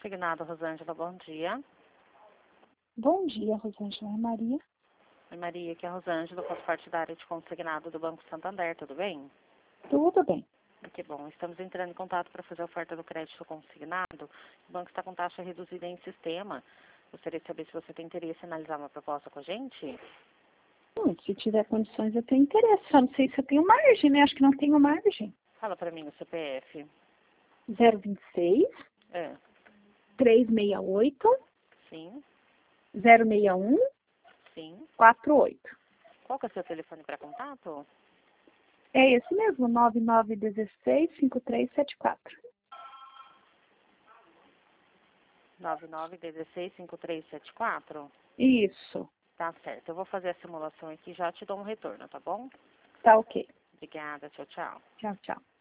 Consignado, Rosângela, bom dia. Bom dia, Rosângela. É Maria. Oi, Maria, aqui é a Rosângela, faço parte da área de consignado do Banco Santander, tudo bem? Tudo bem. Que bom, estamos entrando em contato para fazer a oferta do crédito consignado. O banco está com taxa reduzida em sistema. Gostaria de saber se você tem interesse em analisar uma proposta com a gente. Se tiver condições, eu tenho interesse. Só não sei se eu tenho margem, né? Acho que não tenho margem. Fala para mim o CPF. 026 É, 368 sim, 061 sim. 48. Qual que é o seu telefone para contato? É esse mesmo, 9916-5374. 99165374? Isso. Tá certo, eu vou fazer a simulação aqui e já te dou um retorno, tá bom? Tá ok. Obrigada, tchau, tchau. Tchau, tchau.